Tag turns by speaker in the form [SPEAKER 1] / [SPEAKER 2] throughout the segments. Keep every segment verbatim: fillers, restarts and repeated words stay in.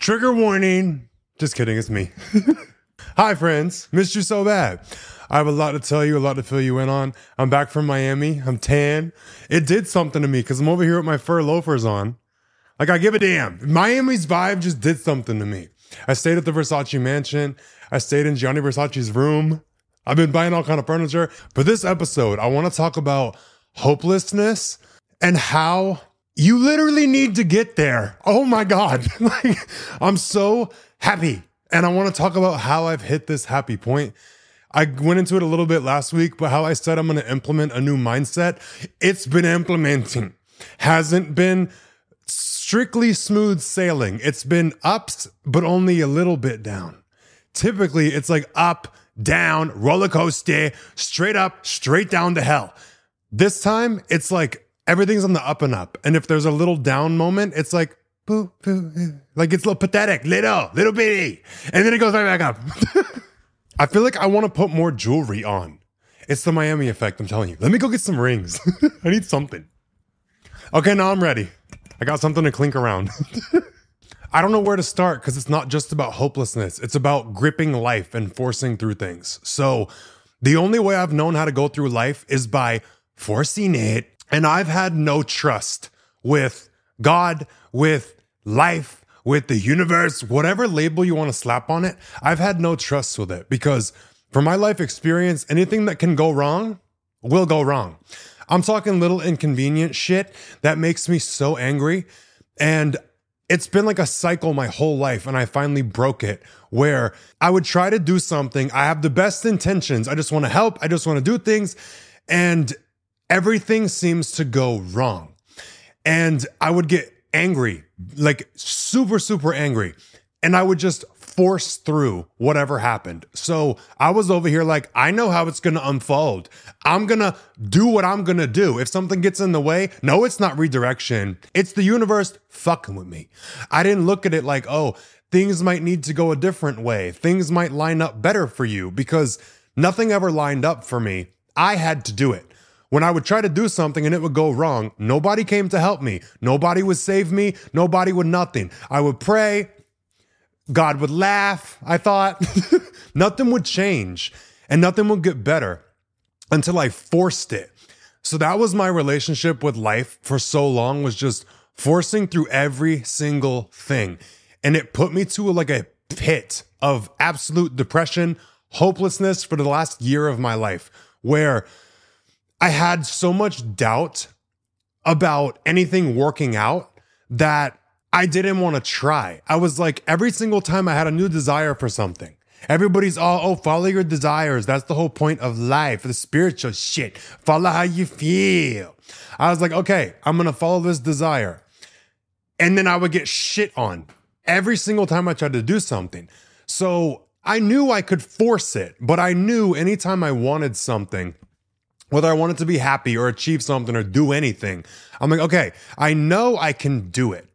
[SPEAKER 1] Trigger warning. Just kidding, it's me. Hi, friends. Missed you so bad. I have a lot to tell you, a lot to fill you in on. I'm back from Miami. I'm tan. It did something to me because I'm over here with my fur loafers on. Like, I give a damn. Miami's vibe just did something to me. I stayed at the Versace mansion. I stayed in Gianni Versace's room. I've been buying all kind of furniture. For this episode, I want to talk about hopelessness and how you literally need to get there. Oh my God. Like, I'm so happy. And I want to talk about how I've hit this happy point. I went into it a little bit last week, but how I said I'm going to implement a new mindset, it's been implementing. Hasn't been strictly smooth sailing. It's been ups, but only a little bit down. Typically, it's like up, down, roller coaster, straight up, straight down to hell. This time, it's like everything's on the up and up. And if there's a little down moment, it's like, boo, boo, boo. Like it's a little pathetic, little, little bitty. And then it goes right back up. I feel like I want to put more jewelry on. It's the Miami effect, I'm telling you. Let me go get some rings. I need something. Okay, now I'm ready. I got something to clink around. I don't know where to start because it's not just about hopelessness. It's about gripping life and forcing through things. So the only way I've known how to go through life is by forcing it. And I've had no trust with God, with life, with the universe, whatever label you want to slap on it. I've had no trust with it because from my life experience, anything that can go wrong will go wrong. I'm talking little inconvenient shit that makes me so angry. And it's been like a cycle my whole life. And I finally broke it where I would try to do something. I have the best intentions. I just want to help. I just want to do things. And everything seems to go wrong. And I would get angry, like super, super angry. And I would just force through whatever happened. So I was over here like, I know how it's going to unfold. I'm going to do what I'm going to do. If something gets in the way, no, it's not redirection. It's the universe fucking with me. I didn't look at it like, oh, things might need to go a different way. Things might line up better for you because nothing ever lined up for me. I had to do it. When I would try to do something and it would go wrong, nobody came to help me. Nobody would save me. Nobody would nothing. I would pray. God would laugh. I thought nothing would change and nothing would get better until I forced it. So that was my relationship with life for so long, was just forcing through every single thing. And it put me to like a pit of absolute depression, hopelessness for the last year of my life, where I had so much doubt about anything working out that I didn't want to try. I was like, every single time I had a new desire for something, everybody's all, oh, follow your desires. That's the whole point of life, the spiritual shit. Follow how you feel. I was like, okay, I'm going to follow this desire. And then I would get shit on every single time I tried to do something. So I knew I could force it, but I knew anytime I wanted something, whether I wanted to be happy or achieve something or do anything, I'm like, okay, I know I can do it,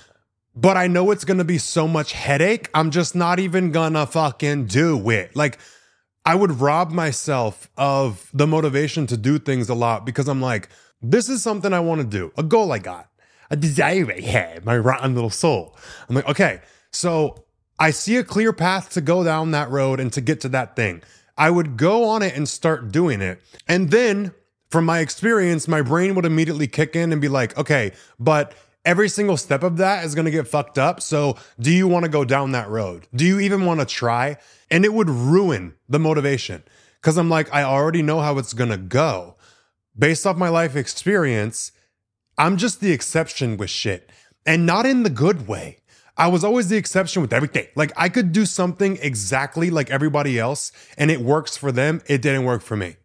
[SPEAKER 1] but I know it's going to be so much headache. I'm just not even gonna fucking do it. Like, I would rob myself of the motivation to do things a lot because I'm like, this is something I want to do, a goal I got, a desire I had, my rotten little soul. I'm like, okay, so I see a clear path to go down that road and to get to that thing. I would go on it and start doing it. And then from my experience, my brain would immediately kick in and be like, okay, but every single step of that is going to get fucked up. So do you want to go down that road? Do you even want to try? And it would ruin the motivation because I'm like, I already know how it's going to go. Based off my life experience, I'm just the exception with shit, and not in the good way. I was always the exception with everything. Like, I could do something exactly like everybody else and it works for them. It didn't work for me.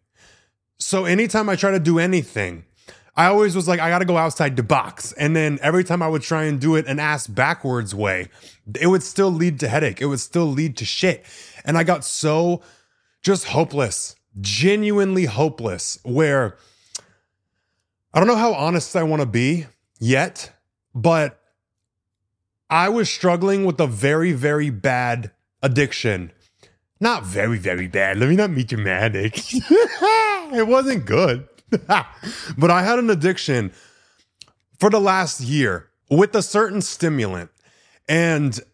[SPEAKER 1] So anytime I try to do anything, I always was like, I got to go outside the box. And then every time I would try and do it an ass backwards way, it would still lead to headache. It would still lead to shit. And I got so just hopeless, genuinely hopeless, where I don't know how honest I want to be yet, but I was struggling with a very, very bad addiction. Not very, very bad. Let me not be dramatic. It wasn't good. But I had an addiction for the last year with a certain stimulant. And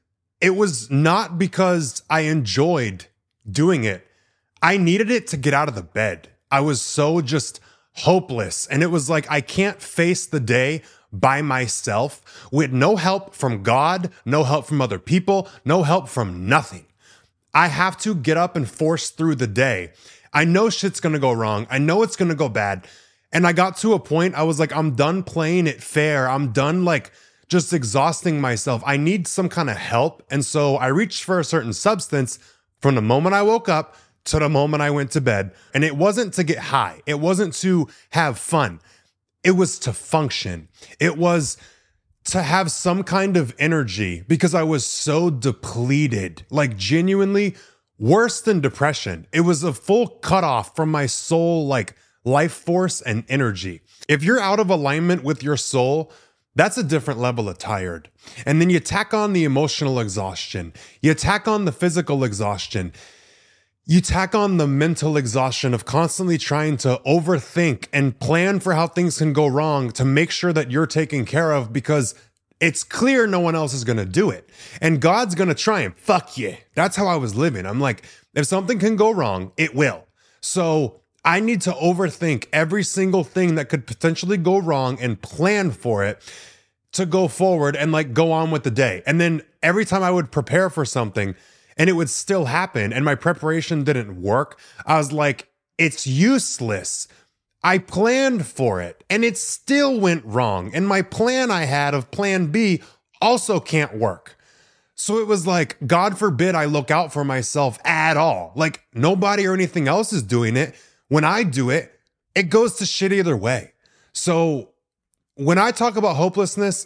[SPEAKER 1] it was not because I enjoyed doing it. I needed it to get out of the bed. I was so just hopeless. And it was like, I can't face the day by myself with no help from God, no help from other people, no help from nothing. I have to get up and force through the day. I know shit's going to go wrong. I know it's going to go bad. And I got to a point, I was like, I'm done playing it fair. I'm done like just exhausting myself. I need some kind of help. And so I reached for a certain substance from the moment I woke up to the moment I went to bed. And it wasn't to get high. It wasn't to have fun. It was to function. It was to have some kind of energy because I was so depleted, like genuinely worse than depression. It was a full cutoff from my soul, like life force and energy. If you're out of alignment with your soul, that's a different level of tired. And then you tack on the emotional exhaustion. You tack on the physical exhaustion. You tack on the mental exhaustion of constantly trying to overthink and plan for how things can go wrong to make sure that you're taken care of because it's clear no one else is going to do it. And God's going to try and fuck you. That's how I was living. I'm like, if something can go wrong, it will. So I need to overthink every single thing that could potentially go wrong and plan for it to go forward and like go on with the day. And then every time I would prepare for something, and it would still happen, and my preparation didn't work, I was like, it's useless. I planned for it, and it still went wrong. And my plan I had of plan B also can't work. So it was like, God forbid I look out for myself at all. Like, nobody or anything else is doing it. When I do it, it goes to shit either way. So when I talk about hopelessness,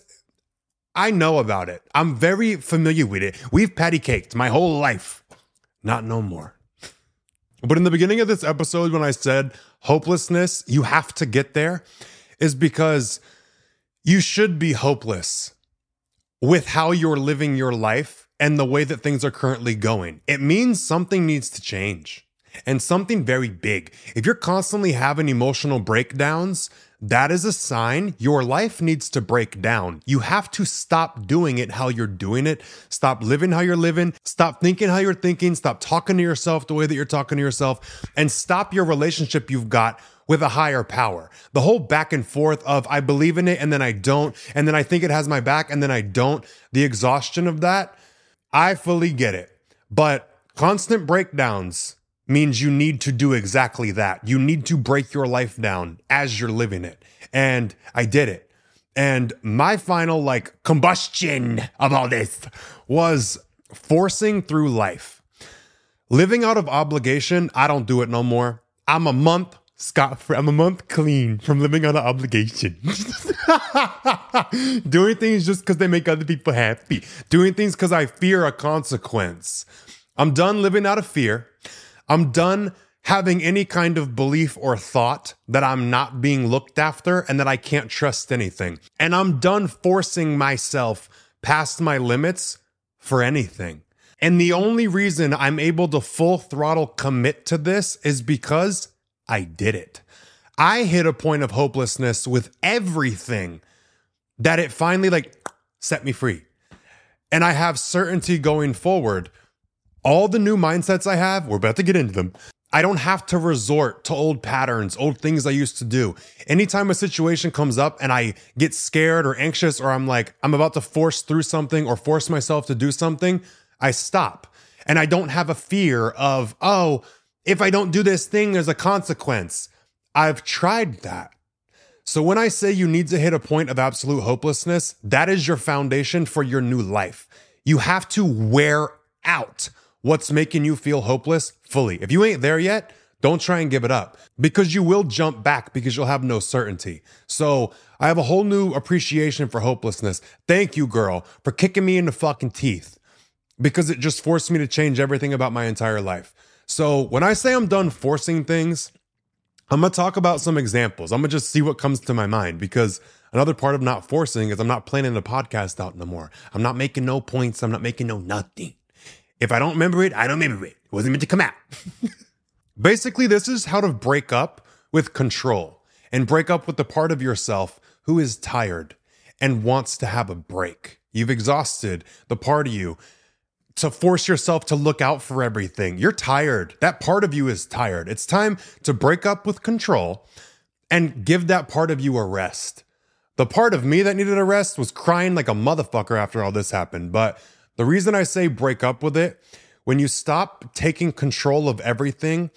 [SPEAKER 1] I know about it. I'm very familiar with it. We've patty caked my whole life. Not no more. But in the beginning of this episode, when I said hopelessness, you have to get there, is because you should be hopeless with how you're living your life and the way that things are currently going. It means something needs to change, and something very big. If you're constantly having emotional breakdowns, that is a sign your life needs to break down. You have to stop doing it how you're doing it. Stop living how you're living. Stop thinking how you're thinking. Stop talking to yourself the way that you're talking to yourself. And stop your relationship you've got with a higher power. The whole back and forth of I believe in it and then I don't. And then I think it has my back and then I don't. The exhaustion of that, I fully get it. But constant breakdowns means you need to do exactly that. You need to break your life down as you're living it. And I did it. And my final like combustion of all this was forcing through life. Living out of obligation, I don't do it no more. I'm a month scot-free. I'm a month clean from living out of obligation. Doing things just because they make other people happy. Doing things because I fear a consequence. I'm done living out of fear. I'm done having any kind of belief or thought that I'm not being looked after and that I can't trust anything. And I'm done forcing myself past my limits for anything. And the only reason I'm able to full throttle commit to this is because I did it. I hit a point of hopelessness with everything that it finally like set me free. And I have certainty going forward. All the new mindsets I have, we're about to get into them. I don't have to resort to old patterns, old things I used to do. Anytime a situation comes up and I get scared or anxious, or I'm like, I'm about to force through something or force myself to do something, I stop. And I don't have a fear of, oh, if I don't do this thing, there's a consequence. I've tried that. So when I say you need to hit a point of absolute hopelessness, that is your foundation for your new life. You have to wear out what's making you feel hopeless fully. If you ain't there yet, don't try and give it up, because you will jump back because you'll have no certainty. So I have a whole new appreciation for hopelessness. Thank you, girl, for kicking me in the fucking teeth, because it just forced me to change everything about my entire life. So when I say I'm done forcing things, I'm going to talk about some examples. I'm going to just see what comes to my mind, because another part of not forcing is I'm not planning the podcast out no more. I'm not making no points. I'm not making no nothing. If I don't remember it, I don't remember it. It wasn't meant to come out. Basically, this is how to break up with control and break up with the part of yourself who is tired and wants to have a break. You've exhausted the part of you to force yourself to look out for everything. You're tired. That part of you is tired. It's time to break up with control and give that part of you a rest. The part of me that needed a rest was crying like a motherfucker after all this happened. But the reason I say break up with it, when you stop taking control of everything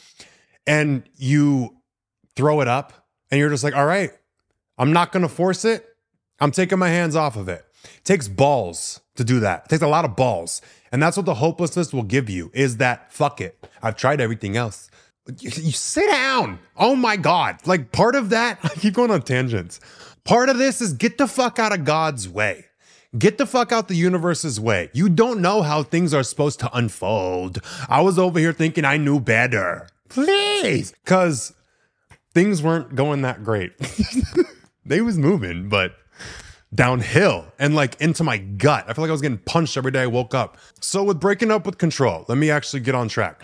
[SPEAKER 1] and you throw it up and you're just like, all right, I'm not going to force it. I'm taking my hands off of it. It takes balls to do that. It takes a lot of balls. And that's what the hopelessness will give you, is that fuck it. I've tried everything else. You, you sit down. Oh my God. Like part of that, I keep going on tangents. Part of this is get the fuck out of God's way. Get the fuck out the universe's way. You don't know how things are supposed to unfold. I was over here thinking I knew better. Please. Because things weren't going that great. They was moving, but downhill and like into my gut. I feel like I was getting punched every day I woke up. So with breaking up with control, let me actually get on track.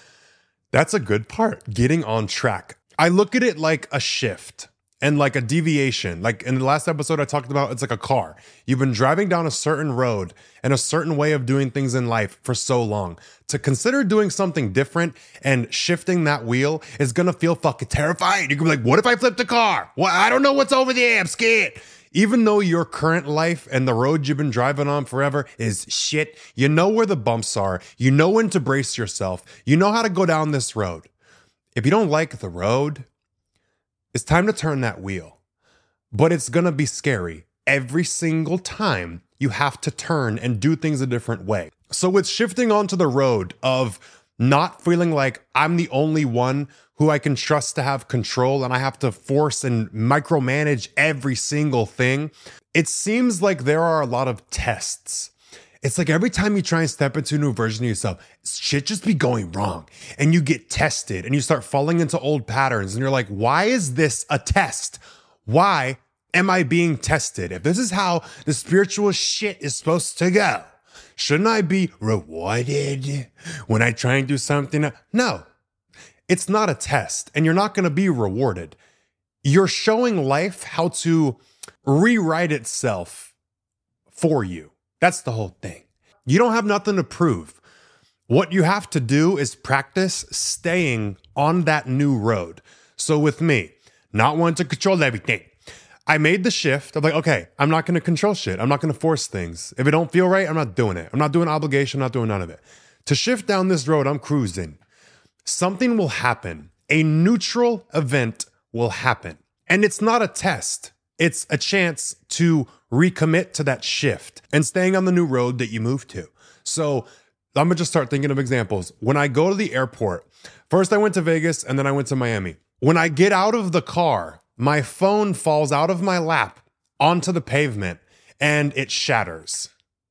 [SPEAKER 1] That's a good part, getting on track. I look at it like a shift and like a deviation. Like in the last episode I talked about, it's like a car. You've been driving down a certain road and a certain way of doing things in life for so long. To consider doing something different and shifting that wheel is gonna feel fucking terrifying. You're gonna be like, what if I flip the car? Well, I don't know what's over there, I'm scared. Even though your current life and the road you've been driving on forever is shit, you know where the bumps are. You know when to brace yourself. You know how to go down this road. If you don't like the road, it's time to turn that wheel. But it's going to be scary. Every single time you have to turn and do things a different way. So with shifting onto the road of not feeling like I'm the only one who I can trust to have control and I have to force and micromanage every single thing, it seems like there are a lot of tests. It's like every time you try and step into a new version of yourself, shit just be going wrong and you get tested and you start falling into old patterns and you're like, why is this a test? Why am I being tested? If this is how the spiritual shit is supposed to go, shouldn't I be rewarded when I try and do something? No. It's not a test, and you're not going to be rewarded. You're showing life how to rewrite itself for you. That's the whole thing. You don't have nothing to prove. What you have to do is practice staying on that new road. So with me, not wanting to control everything, I made the shift of like, okay, I'm not going to control shit. I'm not going to force things. If it don't feel right, I'm not doing it. I'm not doing obligation. I'm not doing none of it. To shift down this road, I'm cruising. Something will happen. A neutral event will happen. And it's not a test. It's a chance to recommit to that shift and staying on the new road that you moved to. So I'm gonna just start thinking of examples. When I go to the airport, first I went to Vegas and then I went to Miami. When I get out of the car, my phone falls out of my lap onto the pavement and it shatters.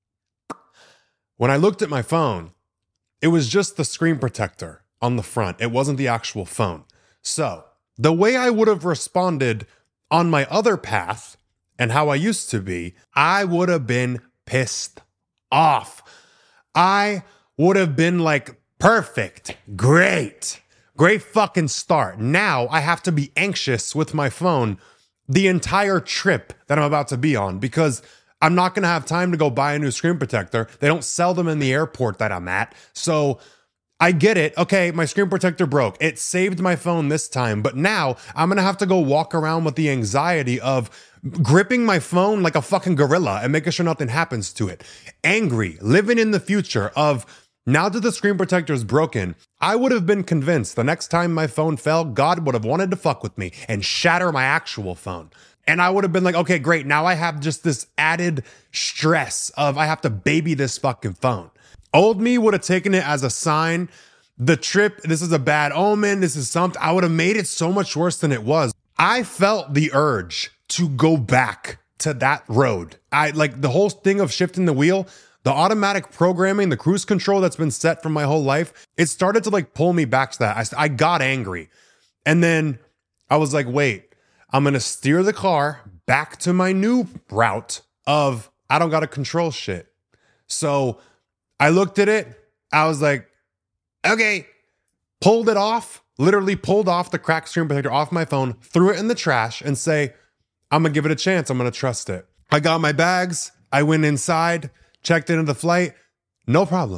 [SPEAKER 1] When I looked at my phone, it was just the screen protector on the front. It wasn't the actual phone. So the way I would have responded on my other path and how I used to be, I would have been pissed off. I would have been like, perfect, great, great fucking start. Now I have to be anxious with my phone the entire trip that I'm about to be on because I'm not going to have time to go buy a new screen protector. They don't sell them in the airport that I'm at. So I get it. Okay, my screen protector broke. It saved my phone this time, but now I'm going to have to go walk around with the anxiety of gripping my phone like a fucking gorilla and making sure nothing happens to it. Angry, living in the future of now that the screen protector is broken, I would have been convinced the next time my phone fell, God would have wanted to fuck with me and shatter my actual phone. And I would have been like, okay, great. Now I have just this added stress of I have to baby this fucking phone. Old me would have taken it as a sign. The trip, this is a bad omen. This is something. I would have made it so much worse than it was. I felt the urge to go back to that road. I like the whole thing of shifting the wheel, the automatic programming, the cruise control that's been set for my whole life. It started to like pull me back to that. I, I got angry. And then I was like, wait, I'm going to steer the car back to my new route of I don't got to control shit. So I looked at it. I was like, okay, pulled it off, literally pulled off the cracked screen protector off my phone, threw it in the trash and say, I'm going to give it a chance. I'm going to trust it. I got my bags. I went inside, checked into the flight. No problem.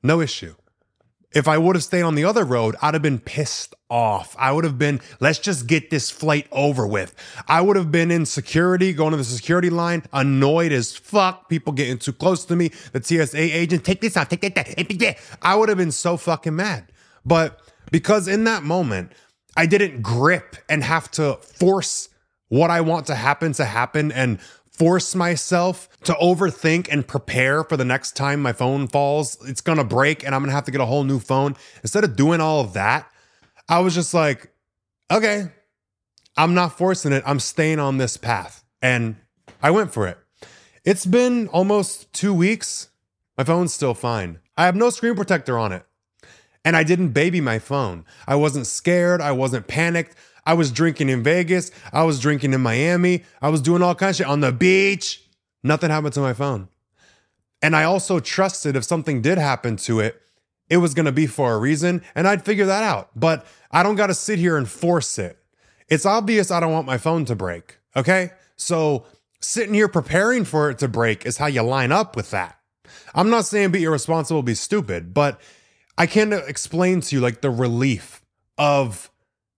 [SPEAKER 1] No issue. If I would have stayed on the other road, I'd have been pissed off. I would have been, let's just get this flight over with. I would have been in security, going to the security line, annoyed as fuck. People getting too close to me. The T S A agent, take this out, take that, that. I would have been so fucking mad. But because in that moment, I didn't grip and have to force what I want to happen to happen and force myself to overthink and prepare for the next time my phone falls. It's going to break and I'm going to have to get a whole new phone. Instead of doing all of that, I was just like, okay, I'm not forcing it. I'm staying on this path. And I went for it. It's been almost two weeks. My phone's still fine. I have no screen protector on it. And I didn't baby my phone. I wasn't scared. I wasn't panicked. I was drinking in Vegas. I was drinking in Miami. I was doing all kinds of shit on the beach. Nothing happened to my phone. And I also trusted if something did happen to it, it was going to be for a reason and I'd figure that out. But I don't got to sit here and force it. It's obvious I don't want my phone to break. Okay. So sitting here preparing for it to break is how you line up with that. I'm not saying be irresponsible, be stupid, but I can't explain to you like the relief of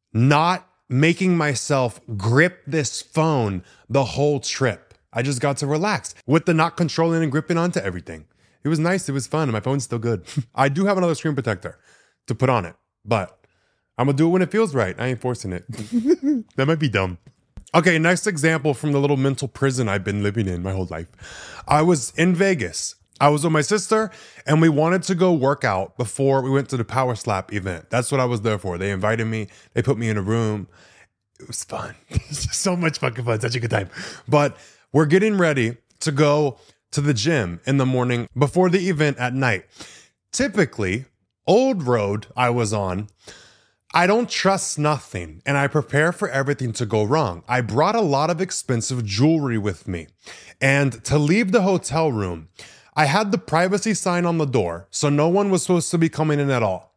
[SPEAKER 1] not making myself grip this phone the whole trip. I just got to relax with the not controlling and gripping onto everything. It was nice. It was fun. And my phone's still good. I do have another screen protector to put on it, but I'm going to do it when it feels right. I ain't forcing it. That might be dumb. Okay, next example from the little mental prison I've been living in my whole life. I was in Vegas. I was with my sister and we wanted to go work out before we went to the Power Slap event. That's what I was there for. They invited me. They put me in a room. It was fun. So much fucking fun. Such a good time. But we're getting ready to go to the gym in the morning before the event at night. Typically, old road I was on, I don't trust nothing and I prepare for everything to go wrong. I brought a lot of expensive jewelry with me. And to leave the hotel room, I had the privacy sign on the door, so no one was supposed to be coming in at all.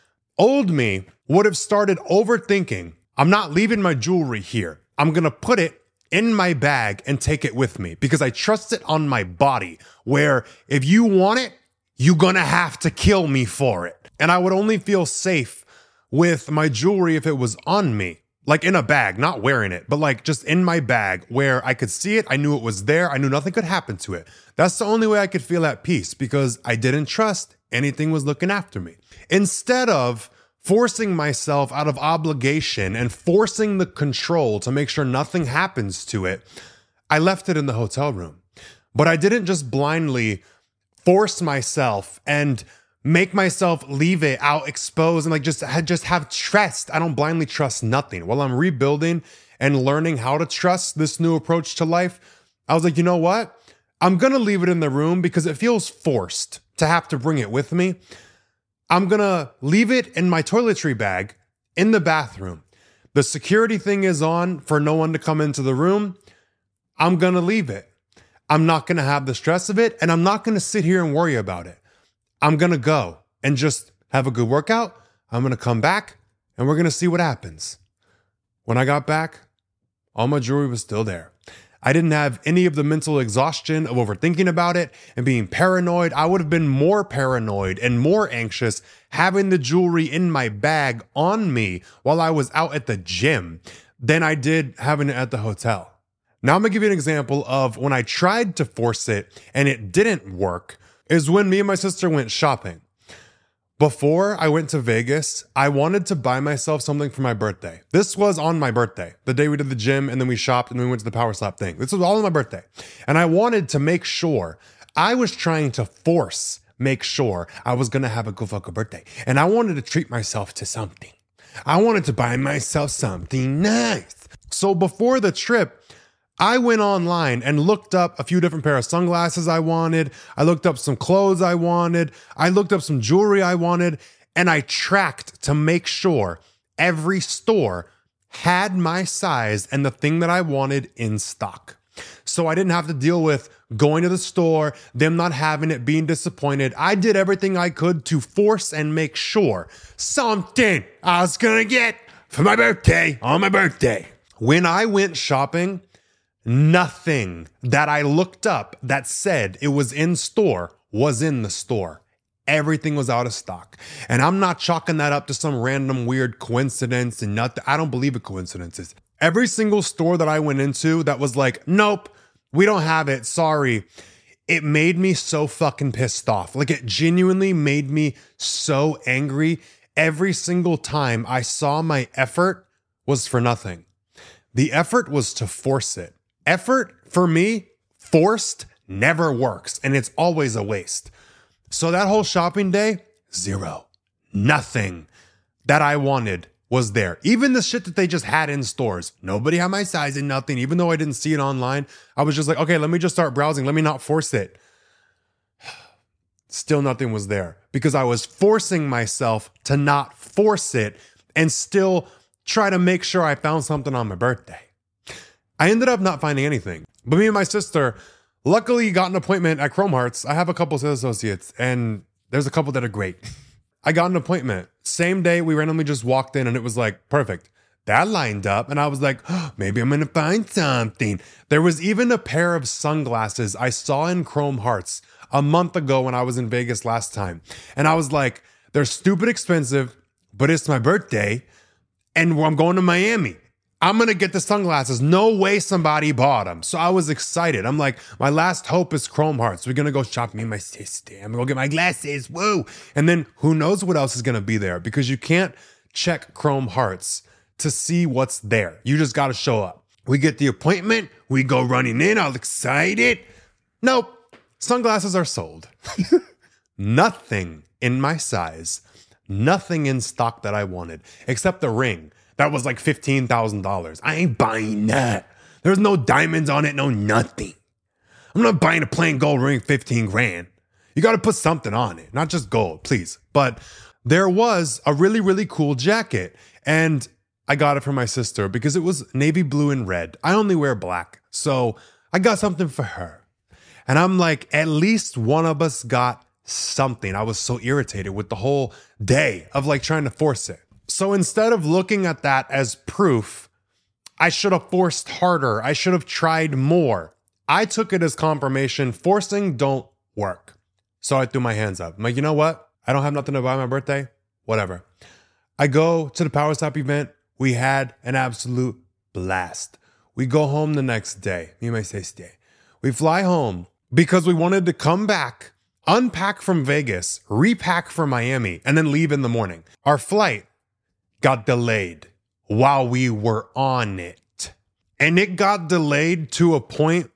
[SPEAKER 1] Old me would have started overthinking. I'm not leaving my jewelry here. I'm going to put it in my bag and take it with me because I trust it on my body where if you want it, you're going to have to kill me for it. And I would only feel safe with my jewelry if it was on me. Like in a bag, not wearing it, but like just in my bag where I could see it. I knew it was there. I knew nothing could happen to it. That's the only way I could feel at peace because I didn't trust anything was looking after me. Instead of forcing myself out of obligation and forcing the control to make sure nothing happens to it, I left it in the hotel room. But I didn't just blindly force myself and make myself leave it out exposed and like just, just have trust. I don't blindly trust nothing. While I'm rebuilding and learning how to trust this new approach to life, I was like, you know what? I'm going to leave it in the room because it feels forced to have to bring it with me. I'm going to leave it in my toiletry bag in the bathroom. The security thing is on for no one to come into the room. I'm going to leave it. I'm not going to have the stress of it and I'm not going to sit here and worry about it. I'm going to go and just have a good workout. I'm going to come back and we're going to see what happens. When I got back, all my jewelry was still there. I didn't have any of the mental exhaustion of overthinking about it and being paranoid. I would have been more paranoid and more anxious having the jewelry in my bag on me while I was out at the gym than I did having it at the hotel. Now I'm going to give you an example of when I tried to force it and it didn't work. Is when me and my sister went shopping. Before I went to Vegas, I wanted to buy myself something for my birthday. This was on my birthday, the day we did the gym and then we shopped and then we went to the Power Slap thing. This was all on my birthday. And I wanted to make sure, I was trying to force make sure I was going to have a good fucking birthday. And I wanted to treat myself to something. I wanted to buy myself something nice. So before the trip, I went online and looked up a few different pair of sunglasses I wanted. I looked up some clothes I wanted. I looked up some jewelry I wanted. And I tracked to make sure every store had my size and the thing that I wanted in stock. So I didn't have to deal with going to the store, them not having it, being disappointed. I did everything I could to force and make sure something I was going to get for my birthday on my birthday. When I went shopping, nothing that I looked up that said it was in store was in the store. Everything was out of stock. And I'm not chalking that up to some random weird coincidence and nothing. I don't believe in coincidences. Every single store that I went into that was like, nope, we don't have it. Sorry. It made me so fucking pissed off. Like, it genuinely made me so angry. Every single time I saw my effort was for nothing. The effort was to force it. Effort, for me, forced never works, and it's always a waste. So that whole shopping day, zero. Nothing that I wanted was there. Even the shit that they just had in stores. Nobody had my size and nothing. Even though I didn't see it online, I was just like, okay, let me just start browsing. Let me not force it. Still nothing was there because I was forcing myself to not force it and still try to make sure I found something on my birthday. I ended up not finding anything. But me and my sister luckily got an appointment at Chrome Hearts. I have a couple sales associates and there's a couple that are great. I got an appointment. Same day, we randomly just walked in and it was like, perfect. That lined up. And I was like, oh, maybe I'm going to find something. There was even a pair of sunglasses I saw in Chrome Hearts a month ago when I was in Vegas last time. And I was like, they're stupid expensive, but it's my birthday and I'm going to Miami. I'm going to get the sunglasses. No way somebody bought them. So I was excited. I'm like, my last hope is Chrome Hearts. We're going to go shop. Me and my sister. I'm going to go get my glasses. Woo. And then who knows what else is going to be there because you can't check Chrome Hearts to see what's there. You just got to show up. We get the appointment. We go running in all excited. Nope. Sunglasses are sold. Nothing in my size. Nothing in stock that I wanted except the ring. That was like fifteen thousand dollars. I ain't buying that. There's no diamonds on it, no nothing. I'm not buying a plain gold ring, fifteen grand. You got to put something on it, not just gold, please. But there was a really, really cool jacket. And I got it for my sister because it was navy blue and red. I only wear black. So I got something for her. And I'm like, at least one of us got something. I was so irritated with the whole day of like trying to force it. So instead of looking at that as proof, I should have forced harder. I should have tried more. I took it as confirmation. Forcing don't work. So I threw my hands up. I'm like, you know what? I don't have nothing to buy my birthday. Whatever. I go to the Power Stop event. We had an absolute blast. We go home the next day. Me and my sister. We fly home because we wanted to come back, unpack from Vegas, repack for Miami, and then leave in the morning. Our flight got delayed while we were on it. And it got delayed to a point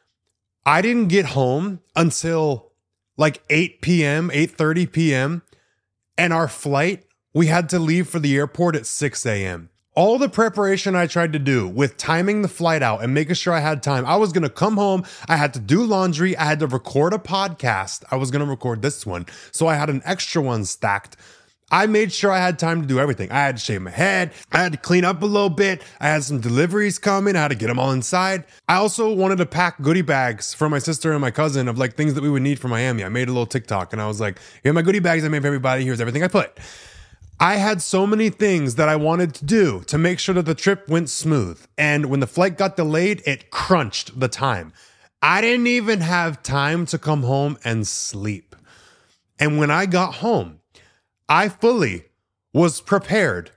[SPEAKER 1] I didn't get home until like eight p.m., eight thirty p.m. And our flight, we had to leave for the airport at six a.m. All the preparation I tried to do with timing the flight out and making sure I had time, I was going to come home. I had to do laundry. I had to record a podcast. I was going to record this one. So I had an extra one stacked. I made sure I had time to do everything. I had to shave my head. I had to clean up a little bit. I had some deliveries coming. I had to get them all inside. I also wanted to pack goodie bags for my sister and my cousin of like things that we would need for Miami. I made a little TikTok and I was like, here are my goodie bags I made for everybody. Here's everything I put. I had so many things that I wanted to do to make sure that the trip went smooth. And when the flight got delayed, it crunched the time. I didn't even have time to come home and sleep. And when I got home, I fully was prepared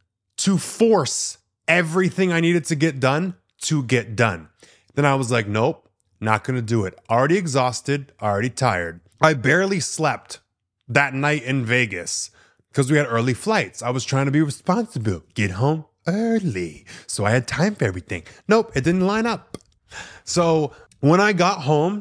[SPEAKER 1] to force everything I needed to get done to get done. Then I was like, nope, not going to do it. Already exhausted, already tired. I barely slept that night in Vegas because we had early flights. I was trying to be responsible, get home early. So I had time for everything. Nope, it didn't line up. So when I got home,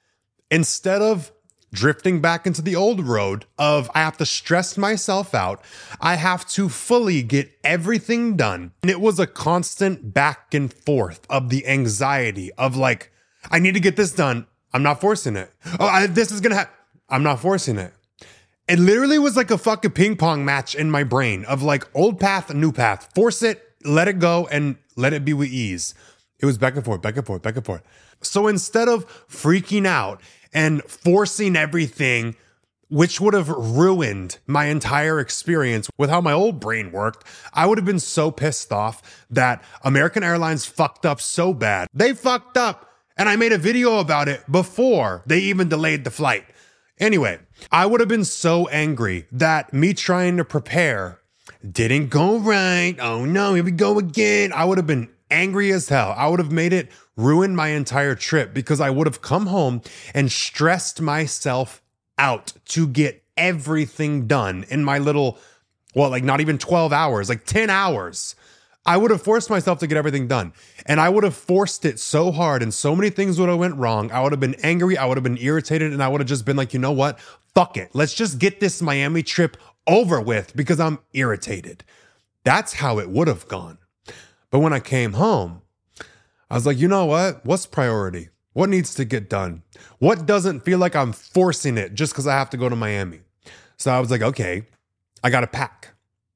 [SPEAKER 1] instead of drifting back into the old road of I have to stress myself out, I have to fully get everything done. And it was a constant back and forth of the anxiety of like, I need to get this done. I'm not forcing it. Oh, I, this is going to happen. I'm not forcing it. It literally was like a fucking ping pong match in my brain of like old path, new path. Force it, let it go, and let it be with ease. It was back and forth, back and forth, back and forth. So instead of freaking out and forcing everything, which would have ruined my entire experience with how my old brain worked, I would have been so pissed off that American Airlines fucked up so bad. They fucked up, and I made a video about it before they even delayed the flight. Anyway, I would have been so angry that me trying to prepare didn't go right. Oh no, here we go again. I would have been angry as hell. I would have made it ruin my entire trip because I would have come home and stressed myself out to get everything done in my little, well, like not even twelve hours, like ten hours. I would have forced myself to get everything done. And I would have forced it so hard and so many things would have went wrong. I would have been angry. I would have been irritated. And I would have just been like, you know what? Fuck it. Let's just get this Miami trip over with because I'm irritated. That's how it would have gone. But when I came home, I was like, you know what? What's priority? What needs to get done? What doesn't feel like I'm forcing it just because I have to go to Miami? So I was like, okay, I got to pack.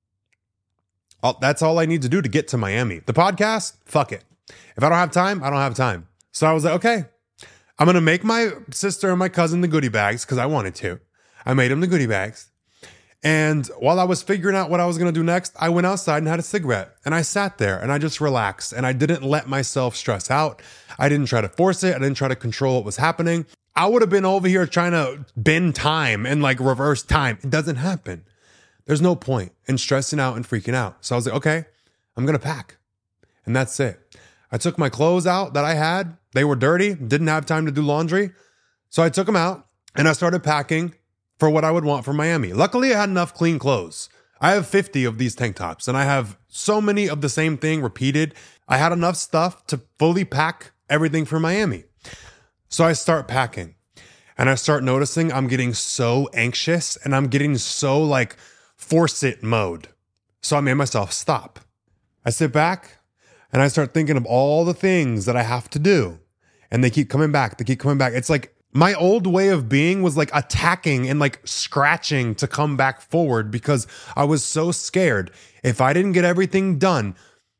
[SPEAKER 1] That's all I need to do to get to Miami. The podcast, fuck it. If I don't have time, I don't have time. So I was like, okay, I'm going to make my sister and my cousin the goodie bags because I wanted to. I made them the goodie bags. And while I was figuring out what I was going to do next, I went outside and had a cigarette. And I sat there and I just relaxed. And I didn't let myself stress out. I didn't try to force it. I didn't try to control what was happening. I would have been over here trying to bend time and like reverse time. It doesn't happen. There's no point in stressing out and freaking out. So I was like, okay, I'm going to pack. And that's it. I took my clothes out that I had. They were dirty, didn't have time to do laundry. So I took them out and I started packing for what I would want for Miami. Luckily, I had enough clean clothes. I have fifty of these tank tops and I have so many of the same thing repeated. I had enough stuff to fully pack everything for Miami. So I start packing and I start noticing I'm getting so anxious and I'm getting so like force it mode. So I made myself stop. I sit back and I start thinking of all the things that I have to do. And they keep coming back. They keep coming back. It's like my old way of being was like attacking and like scratching to come back forward because I was so scared. If I didn't get everything done,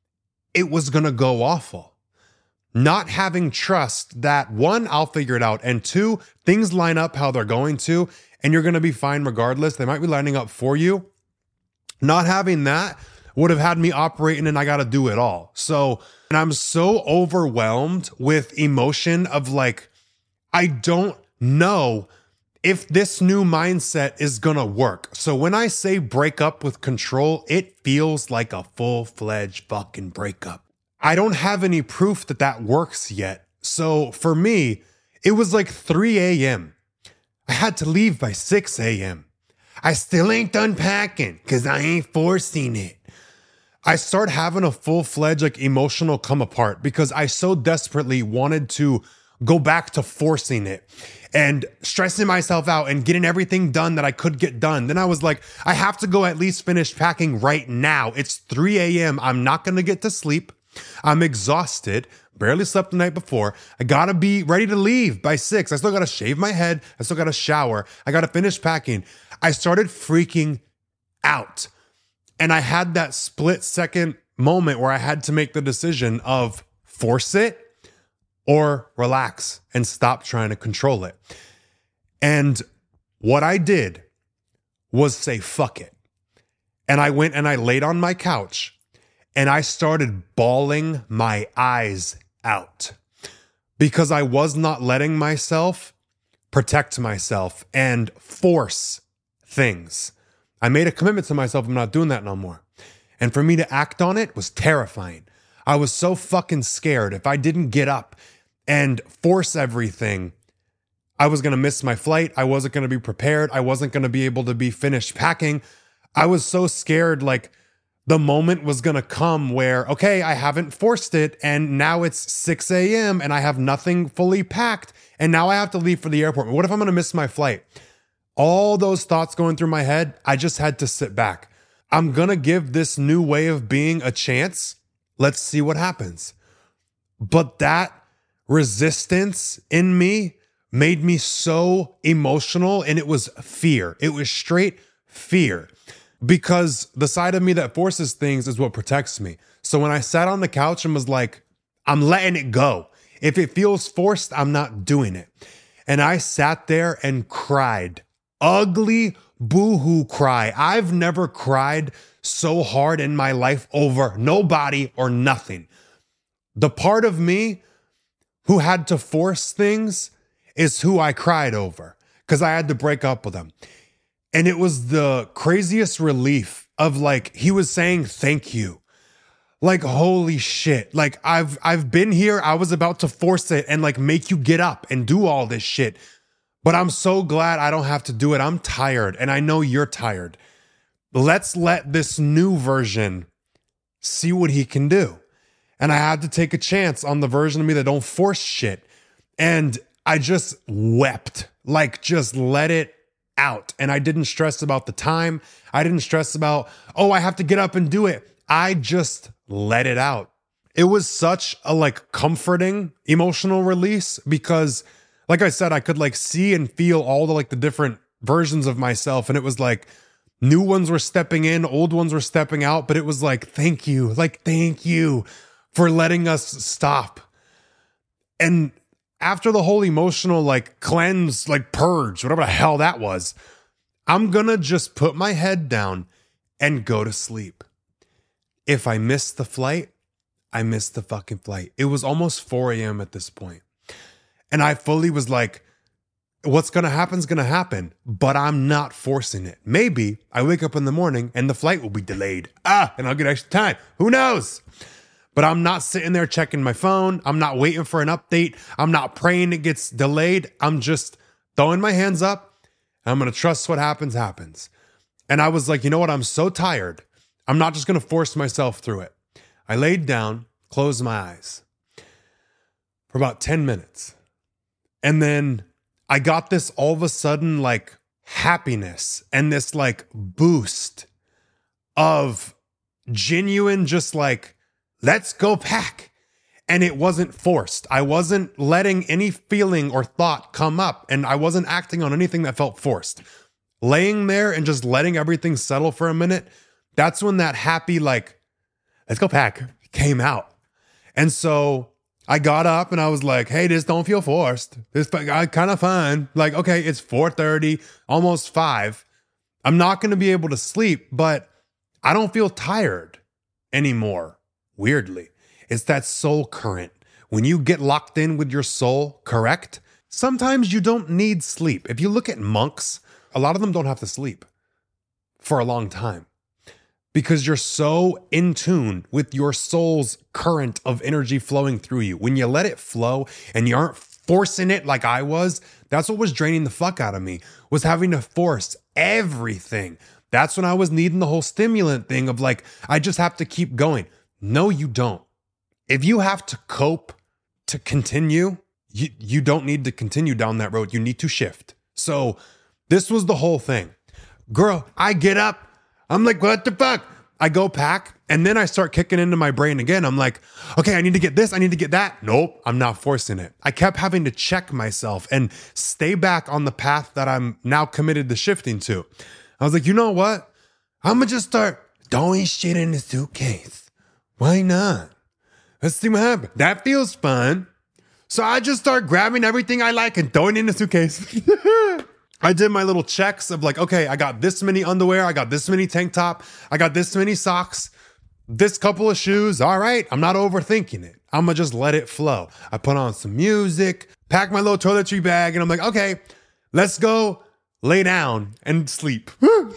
[SPEAKER 1] it was going to go awful. Not having trust that one, I'll figure it out. And two, things line up how they're going to, and you're going to be fine regardless. They might be lining up for you. Not having that would have had me operating and I got to do it all. So, and I'm so overwhelmed with emotion of like, I don't know if this new mindset is going to work. So when I say break up with control, it feels like a full-fledged fucking breakup. I don't have any proof that that works yet. So for me, it was like three a.m. I had to leave by six a.m. I still ain't done packing because I ain't forcing it. I start having a full-fledged like emotional come apart because I so desperately wanted to go back to forcing it and stressing myself out and getting everything done that I could get done. Then I was like, I have to go at least finish packing right now. It's three a.m. I'm not going to get to sleep. I'm exhausted, barely slept the night before. I gotta be ready to leave by six. I still gotta shave my head. I still gotta shower. I gotta finish packing. I started freaking out. And I had that split second moment where I had to make the decision of force it or relax and stop trying to control it. And what I did was say, fuck it. And I went and I laid on my couch. And I started bawling my eyes out because I was not letting myself protect myself and force things. I made a commitment to myself. I'm not doing that no more. And for me to act on it was terrifying. I was so fucking scared. If I didn't get up and force everything, I was going to miss my flight. I wasn't going to be prepared. I wasn't going to be able to be finished packing. I was so scared, like, the moment was going to come where, okay, I haven't forced it and now it's six a.m. and I have nothing fully packed and now I have to leave for the airport. What if I'm going to miss my flight? All those thoughts going through my head, I just had to sit back. I'm going to give this new way of being a chance. Let's see what happens. But that resistance in me made me so emotional and it was fear. It was straight fear. Because the side of me that forces things is what protects me. So when I sat on the couch and was like, I'm letting it go. If it feels forced, I'm not doing it. And I sat there and cried. Ugly boo-hoo cry. I've never cried so hard in my life over nobody or nothing. The part of me who had to force things is who I cried over. because I had to break up with him. And it was the craziest relief of like, he was saying thank you. Like, holy shit. Like, I've I've been here. I was about to force it and like make you get up and do all this shit. But I'm so glad I don't have to do it. I'm tired and I know you're tired. Let's let this new version see what he can do. And I had to take a chance on the version of me that don't force shit. And I just wept, like just let it out. And I didn't stress about the time. I didn't stress about, oh, I have to get up and do it. I just let it out. It was such a like comforting emotional release because like I said, I could like see and feel all the like the different versions of myself. And it was like new ones were stepping in, old ones were stepping out. But it was like, thank you, like, thank you for letting us stop. And after the whole emotional like cleanse, like purge, whatever the hell that was, I'm gonna just put my head down and go to sleep. If I missed the flight, I missed the fucking flight. It was almost four a.m. at this point. And I fully was like, what's gonna happen is gonna happen, but I'm not forcing it. Maybe I wake up in the morning and the flight will be delayed. Ah, and I'll get extra time. Who knows? But I'm not sitting there checking my phone. I'm not waiting for an update. I'm not praying it gets delayed. I'm just throwing my hands up. And I'm going to trust what happens, happens. And I was like, you know what? I'm so tired. I'm not just going to force myself through it. I laid down, closed my eyes for about ten minutes. And then I got this all of a sudden like happiness and this like boost of genuine just like, let's go pack. And it wasn't forced. I wasn't letting any feeling or thought come up. And I wasn't acting on anything that felt forced. Laying there and just letting everything settle for a minute. That's when that happy, like, let's go pack came out. And so I got up and I was like, hey, this don't feel forced. This I kind of fine. Like, okay, it's four thirty, almost five. I'm not going to be able to sleep, but I don't feel tired anymore. Weirdly, it's that soul current. When you get locked in with your soul, correct? Sometimes you don't need sleep. If you look at monks, a lot of them don't have to sleep for a long time because you're so in tune with your soul's current of energy flowing through you. When you let it flow and you aren't forcing it like I was, that's what was draining the fuck out of me, was having to force everything. That's when I was needing the whole stimulant thing of like, I just have to keep going. No, you don't. If you have to cope to continue, you, you don't need to continue down that road. You need to shift. So this was the whole thing. Girl, I get up. I'm like, what the fuck? I go pack and then I start kicking into my brain again. I'm like, okay, I need to get this. I need to get that. Nope, I'm not forcing it. I kept having to check myself and stay back on the path that I'm now committed to shifting to. I was like, you know what? I'm going to just start throwing shit in the suitcase. Why not? Let's see what happens. That feels fun. So I just start grabbing everything I like and throwing it in the suitcase. I did my little checks of like, okay, I got this many underwear. I got this many tank top. I got this many socks, this couple of shoes. All right. I'm not overthinking it. I'm going to just let it flow. I put on some music, pack my little toiletry bag, and I'm like, okay, let's go lay down and sleep.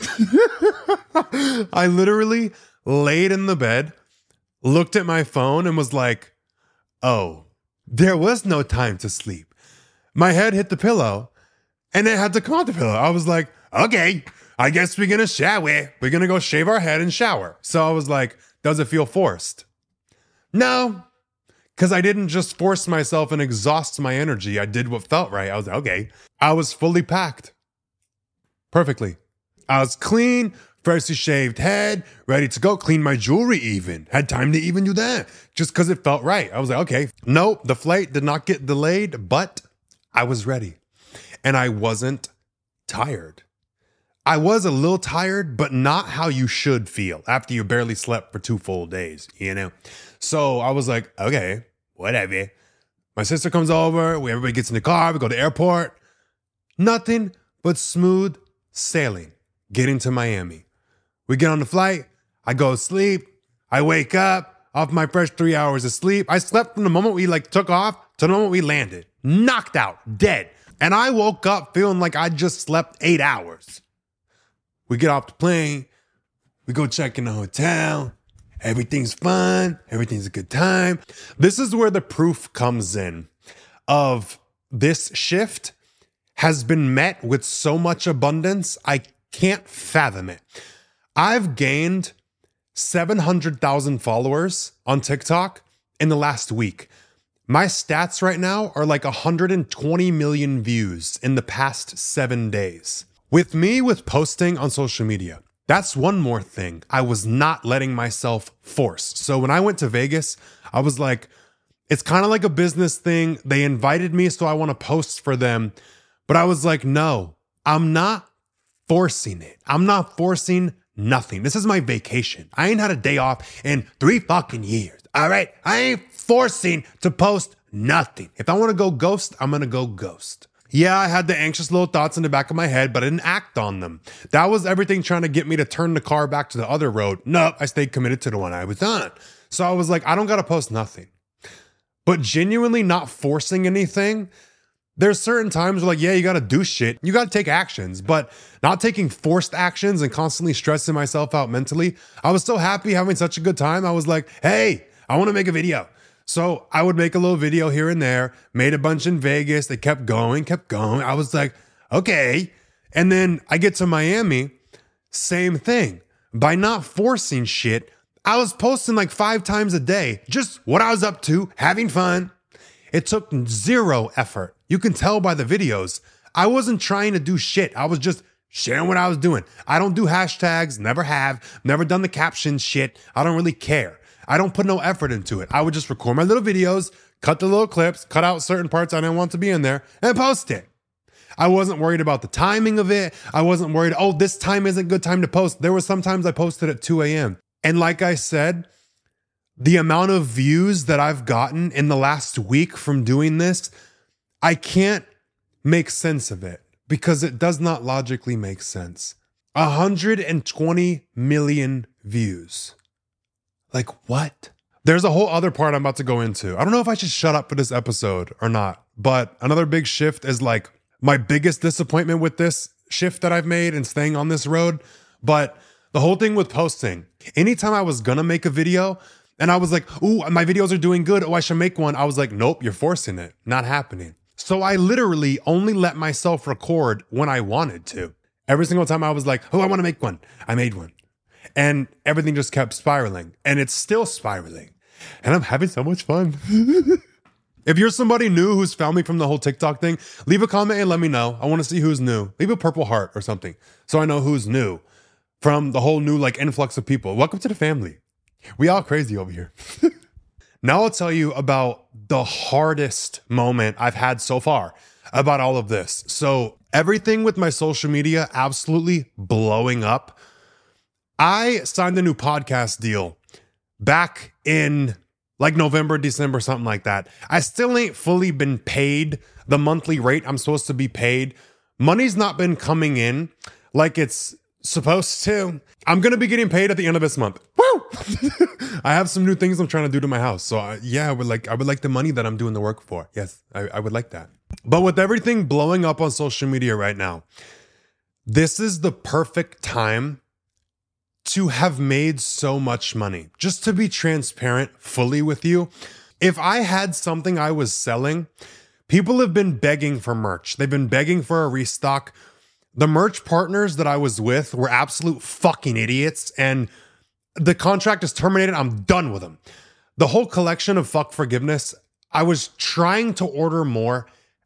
[SPEAKER 1] I literally laid in the bed, looked at my phone and was like, oh, there was no time to sleep. My head hit the pillow and it had to come out the pillow. I was like, okay, I guess we're going to shower. We're going to go shave our head and shower. So I was like, does it feel forced? No, because I didn't just force myself and exhaust my energy. I did what felt right. I was like, okay. I was fully packed. Perfectly. I was clean, freshly shaved head, ready to go. Clean my jewelry even. Had time to even do that just because it felt right. I was like, okay. Nope, the flight did not get delayed, but I was ready. And I wasn't tired. I was a little tired, but not how you should feel after you barely slept for two full days, you know? So I was like, okay, whatever. My sister comes over. We, everybody gets in the car. We go to the airport. Nothing but smooth sailing, getting to Miami. We get on the flight. I go to sleep. I wake up off my fresh three hours of sleep. I slept from the moment we like took off to the moment we landed. Knocked out, dead. And I woke up feeling like I just slept eight hours. We get off the plane. We go check in the hotel. Everything's fun. Everything's a good time. This is where the proof comes in of this shift has been met with so much abundance, I can't fathom it. I've gained seven hundred thousand followers on TikTok in the last week. My stats right now are like one hundred twenty million views in the past seven days. With me with posting on social media, that's one more thing I was not letting myself force. So when I went to Vegas, I was like, it's kind of like a business thing. They invited me, so I want to post for them. But I was like, no, I'm not forcing it. I'm not forcing nothing. This is my vacation. I ain't had a day off in three fucking years. All right. I ain't forcing to post nothing. If I want to go ghost, I'm going to go ghost. Yeah, I had the anxious little thoughts in the back of my head, but I didn't act on them. That was everything trying to get me to turn the car back to the other road. Nope, I stayed committed to the one I was on. So I was like, I don't got to post nothing. But genuinely not forcing anything, there's certain times where like, yeah, you got to do shit. You got to take actions, but not taking forced actions and constantly stressing myself out mentally. I was so happy having such a good time. I was like, hey, I want to make a video. So I would make a little video here and there, made a bunch in Vegas. They kept going, kept going. I was like, okay. And then I get to Miami, same thing. By not forcing shit, I was posting like five times a day, just what I was up to, having fun. It took zero effort. You can tell by the videos. I wasn't trying to do shit. I was just sharing what I was doing. I don't do hashtags, never have, never done the caption shit. I don't really care. I don't put no effort into it. I would just record my little videos, cut the little clips, cut out certain parts I didn't want to be in there, and post it. I wasn't worried about the timing of it. I wasn't worried, oh, this time isn't a good time to post. There were sometimes I posted at two a.m. And like I said, the amount of views that I've gotten in the last week from doing this, I can't make sense of it because it does not logically make sense. one hundred twenty million views. Like what? There's a whole other part I'm about to go into. I don't know if I should shut up for this episode or not, but another big shift is like my biggest disappointment with this shift that I've made and staying on this road. But the whole thing with posting, anytime I was gonna make a video and I was like, ooh, my videos are doing good. Oh, I should make one. I was like, nope, you're forcing it. Not happening. So I literally only let myself record when I wanted to. Every single time I was like, oh, I want to make one. I made one. And everything just kept spiraling. And it's still spiraling. And I'm having so much fun. If you're somebody new who's found me from the whole TikTok thing, leave a comment and let me know. I want to see who's new. Leave a purple heart or something so I know who's new from the whole new like influx of people. Welcome to the family. We all crazy over here. Now I'll tell you about the hardest moment I've had so far about all of this. So everything with my social media absolutely blowing up. I signed a new podcast deal back in like November, December, something like that. I still ain't fully been paid the monthly rate I'm supposed to be paid. Money's not been coming in like it's supposed to. I'm going to be getting paid at the end of this month. Woo! I have some new things I'm trying to do to my house. So I, yeah, I would like, I would like the money that I'm doing the work for. Yes, I, I would like that. But with everything blowing up on social media right now, this is the perfect time to have made so much money. Just to be transparent fully with you, if I had something I was selling, people have been begging for merch. They've been begging for a restock. The merch partners that I was with were absolute fucking idiots, and the contract is terminated. I'm done with them. The whole collection of Fuck Forgiveness, I was trying to order more.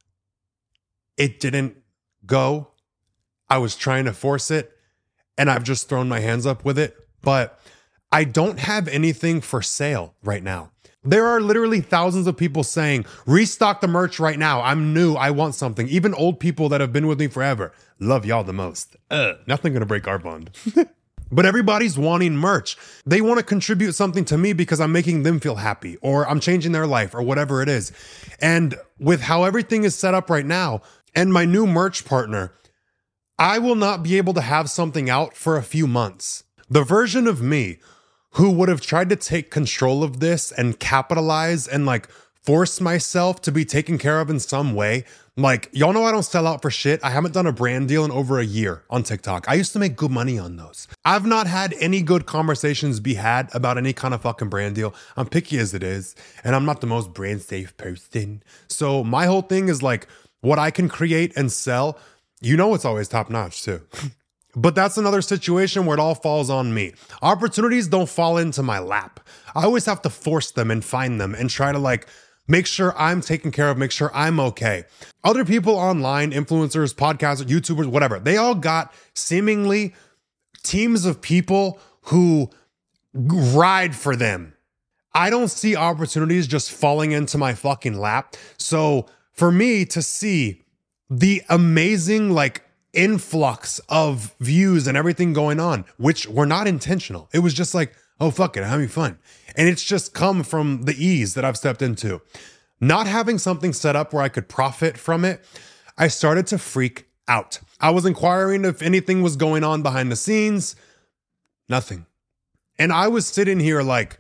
[SPEAKER 1] It didn't go. I was trying to force it, and I've just thrown my hands up with it. But I don't have anything for sale right now. There are literally thousands of people saying, restock the merch right now. I'm new. I want something. Even old people that have been with me forever. Love y'all the most. Uh, nothing gonna break our bond. But everybody's wanting merch. They want to contribute something to me because I'm making them feel happy or I'm changing their life or whatever it is. And with how everything is set up right now and my new merch partner, I will not be able to have something out for a few months. The version of me who would have tried to take control of this and capitalize and like force myself to be taken care of in some way, Like, y'all know I don't sell out for shit. I haven't done a brand deal in over a year on TikTok. I used to make good money on those. I've not had any good conversations be had about any kind of fucking brand deal. I'm picky as it is, and I'm not the most brand safe person. So my whole thing is like, what I can create and sell, you know it's always top notch too. But that's another situation where it all falls on me. Opportunities don't fall into my lap. I always have to force them and find them and try to like make sure I'm taken care of, make sure I'm okay. Other people online, influencers, podcasters, YouTubers, whatever, they all got seemingly teams of people who ride for them. I don't see opportunities just falling into my fucking lap. So for me to see the amazing like influx of views and everything going on, which were not intentional. It was just like, oh, fuck it, I'm having fun. And it's just come from the ease that I've stepped into. Not having something set up where I could profit from it, I started to freak out. I was inquiring if anything was going on behind the scenes. Nothing. And I was sitting here like,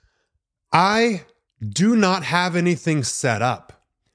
[SPEAKER 1] I do not have anything set up.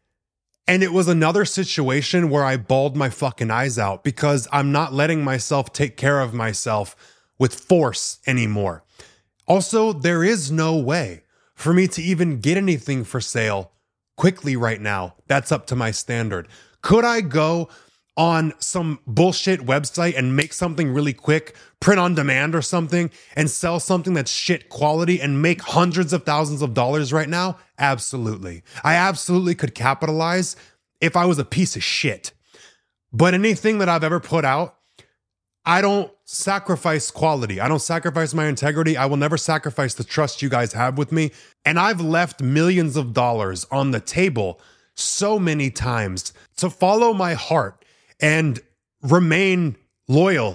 [SPEAKER 1] And it was another situation where I bawled my fucking eyes out because I'm not letting myself take care of myself with force anymore. Also, there is no way for me to even get anything for sale quickly right now. That's up to my standard. Could I go on some bullshit website and make something really quick, print on demand or something, and sell something that's shit quality and make hundreds of thousands of dollars right now? Absolutely. I absolutely could capitalize if I was a piece of shit. But anything that I've ever put out, I don't sacrifice quality. I don't sacrifice my integrity. I will never sacrifice the trust you guys have with me. And I've left millions of dollars on the table so many times to follow my heart and remain loyal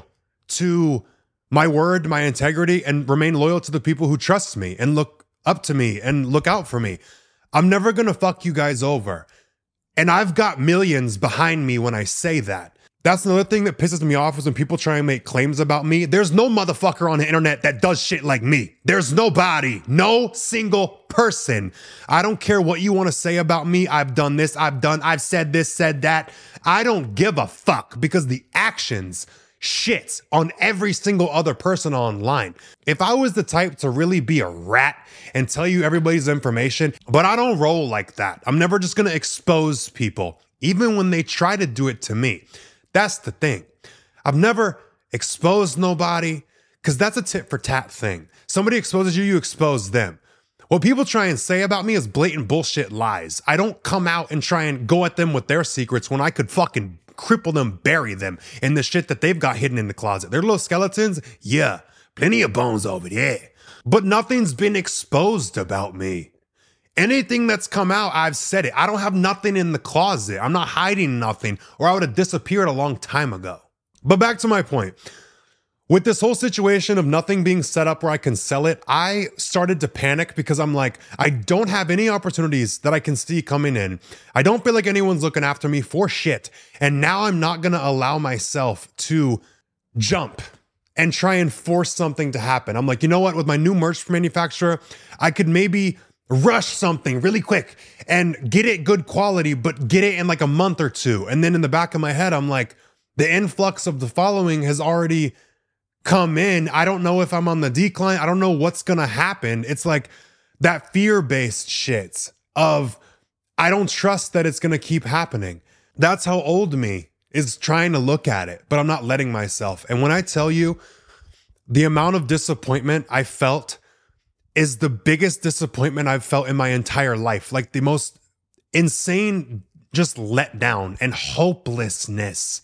[SPEAKER 1] to my word, my integrity, and remain loyal to the people who trust me and look up to me and look out for me. I'm never going to fuck you guys over. And I've got millions behind me when I say that. That's another thing that pisses me off is when people try and make claims about me. There's no motherfucker on the internet that does shit like me. There's nobody, no single person. I don't care what you want to say about me. I've done this, I've done, I've said this, said that. I don't give a fuck because the actions shit on every single other person online. If I was the type to really be a rat and tell you everybody's information, but I don't roll like that. I'm never just going to expose people, even when they try to do it to me. That's the thing. I've never exposed nobody because that's a tit for tat thing. Somebody exposes you, you expose them. What people try and say about me is blatant bullshit lies. I don't come out and try and go at them with their secrets when I could fucking cripple them, bury them in the shit that they've got hidden in the closet. Their little skeletons, yeah, plenty of bones over there. But nothing's been exposed about me. Anything that's come out, I've said it. I don't have nothing in the closet. I'm not hiding nothing, or I would have disappeared a long time ago. But back to my point. With this whole situation of nothing being set up where I can sell it, I started to panic because I'm like, I don't have any opportunities that I can see coming in. I don't feel like anyone's looking after me for shit. And now I'm not going to allow myself to jump and try and force something to happen. I'm like, you know what? With my new merch manufacturer, I could maybe rush something really quick and get it good quality, but get it in like a month or two. And then in the back of my head, I'm like, the influx of the following has already come in. I don't know if I'm on the decline. I don't know what's going to happen. It's like that fear-based shit of, I don't trust that it's going to keep happening. That's how old me is trying to look at it, but I'm not letting myself. And when I tell you the amount of disappointment I felt is the biggest disappointment I've felt in my entire life. Like the most insane just letdown and hopelessness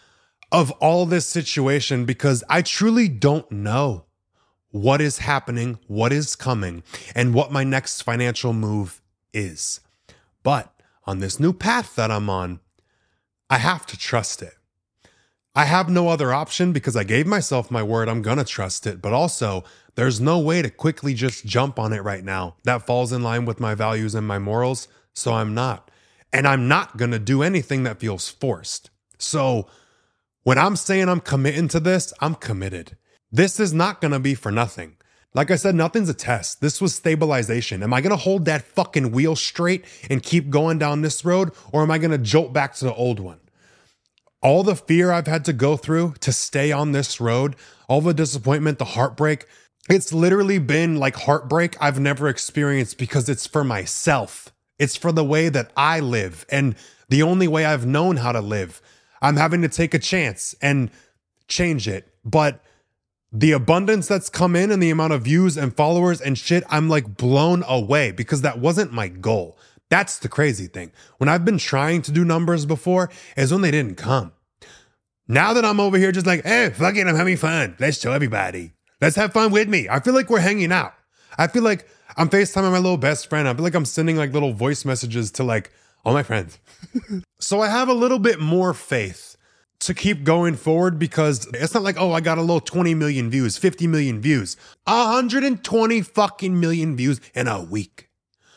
[SPEAKER 1] of all this situation, because I truly don't know what is happening, what is coming, and what my next financial move is. But on this new path that I'm on, I have to trust it. I have no other option because I gave myself my word I'm gonna trust it, but also there's no way to quickly just jump on it right now. That falls in line with my values and my morals, so I'm not. And I'm not gonna do anything that feels forced. So when I'm saying I'm committing to this, I'm committed. This is not gonna be for nothing. Like I said, nothing's a test. This was stabilization. Am I going to hold that fucking wheel straight and keep going down this road? Or am I going to jolt back to the old one? All the fear I've had to go through to stay on this road, all the disappointment, the heartbreak, it's literally been like heartbreak I've never experienced because it's for myself. It's for the way that I live and the only way I've known how to live. I'm having to take a chance and change it. But the abundance that's come in and the amount of views and followers and shit, I'm like blown away because that wasn't my goal. That's the crazy thing. When I've been trying to do numbers before, is when they didn't come. Now that I'm over here just like, hey, fuck it, I'm having fun. Let's show everybody. Let's have fun with me. I feel like we're hanging out. I feel like I'm FaceTiming my little best friend. I feel like I'm sending like little voice messages to like all my friends. So I have a little bit more faith to keep going forward because it's not like, oh, I got a little twenty million views, fifty million views, one hundred twenty fucking million views in a week.